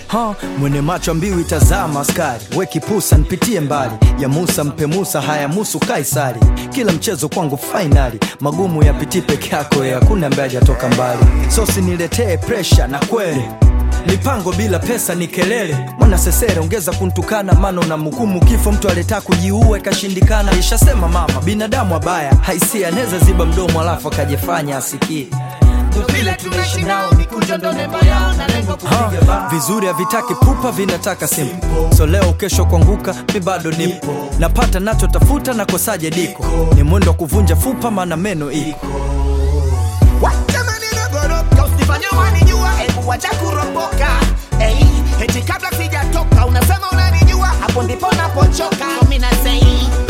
Mwene macho mbiu itazama askari, weki pusa nipitie mbali, ya Musa mpe Musa, haya musu Kaisari. Kila mchezo kwangu finali, magumu yapiti peke yako, hakuna ambaye hajatoka mbali. Sosi niletee pressure na kweli, mipango bila pesa ni kelele. Mwana sesere ongeza kuntukana, mano na mhukumu kifo, mtu aleta kujiua ikashindikana. Ishasema mama binadamu abaya, haisi aneza ziba mdomo alafu akajifanya asikie. Vile tunaishi nao mikunjo ndo nemba yao na lengo kupiga bao. Vizuri havitaki pupa vinataka simple. So leo kesho kuanguka mi bado nipo, napata nacho tafuta na kosaje diko. Ni mwendo kuvunja fupa maana meno iko. Jamani nagoroka usifanye wanijua, hebu wacha kuropoka. Eti kabla sijatoka unasema unanijua, hapo ndipo napochoka. Mimi na say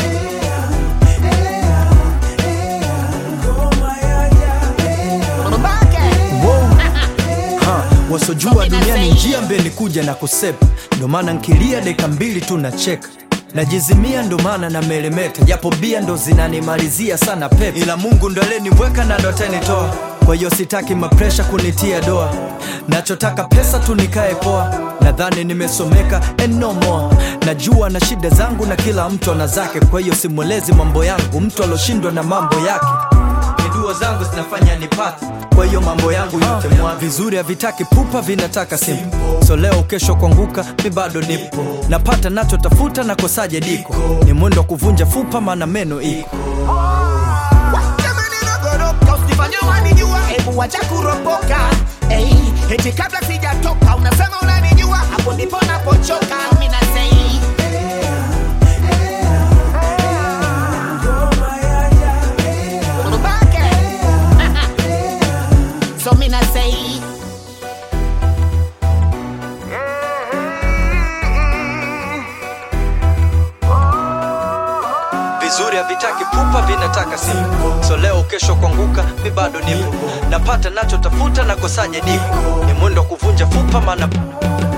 wasojua duniani njia mbele kuja na kusepa. Ndo maana nkilia deka mbili tu na cheka, najizimia ndo maana na melemeta. Japo bia ndo zinanimalizia sana pepe, ila Mungu ndo aleniweka na ndo atanitoa. Kwa hiyo sitaki mapresha kunitia doa, nachotaka pesa tu nikae poa. Nadhani nimesomeka and no more, najua na shida zangu na kila mtu ana zake. Kwa hiyo simwelezi mambo yangu mtu aloshindwa na mambo yake. Dua zangu zinafanya nipate, kwa hiyo mambo yangu yote mwa. Vizuri havitaki pupa vinataka simple. So leo kesho kuanguka mi bado nipo, napata nacho tafuta na kosaje diko. Ni mwendo kuvunja fupa maana meno iko. jamani nagoroka usifanye wanijua, hebu wacha kuropoka. Eti kabla sijatoka unasema unanijua, hapo ndipo napochoka. Mimi na say so mimi na say Vizuri havitaki pupa vinataka simple. So leo kesho kuanguka mi bado nipo, napata nacho tafuta na kosaje diko. Ni mwendo kuvunja fupa maana